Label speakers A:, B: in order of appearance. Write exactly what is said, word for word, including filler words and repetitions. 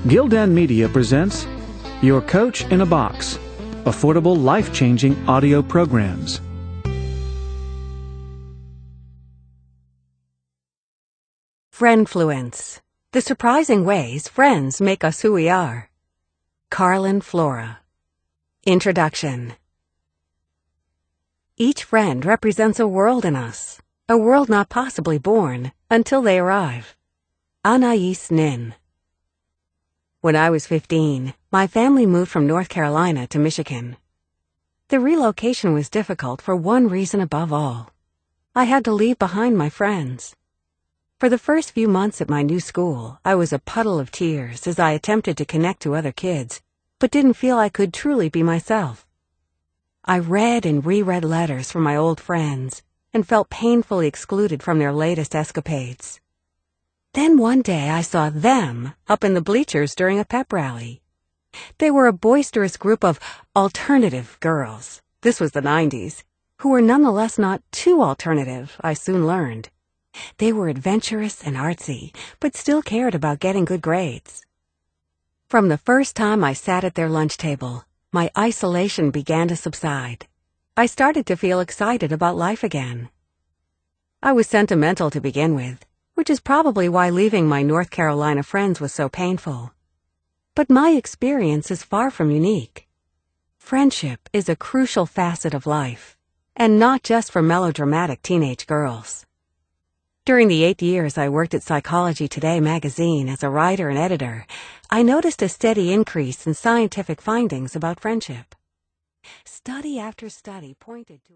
A: Gildan Media presents Your Coach in a Box, affordable, life-changing audio programs.
B: Friendfluence. The surprising ways friends make us who we are. Carlin Flora. Introduction. Each friend represents a world in us, a world not possibly born until they arrive. Anais Nin. When I was fifteen, my family moved from North Carolina to Michigan. The relocation was difficult for one reason above all. I had to leave behind my friends. For the first few months at my new school, I was a puddle of tears as I attempted to connect to other kids, but didn't feel I could truly be myself. I read and reread letters from my old friends and felt painfully excluded from their latest escapades. Then one day I saw them up in the bleachers during a pep rally. They were a boisterous group of alternative girls, this was the nineties, who were nonetheless not too alternative, I soon learned. They were adventurous and artsy, but still cared about getting good grades. From the first time I sat at their lunch table, my isolation began to subside. I started to feel excited about life again. I was sentimental to begin with, which is probably why leaving my North Carolina friends was so painful. But my experience is far from unique. Friendship is a crucial facet of life, and not just for melodramatic teenage girls. During the eight years I worked at Psychology Today magazine as a writer and editor, I noticed a steady increase in scientific findings about friendship. Study after study pointed to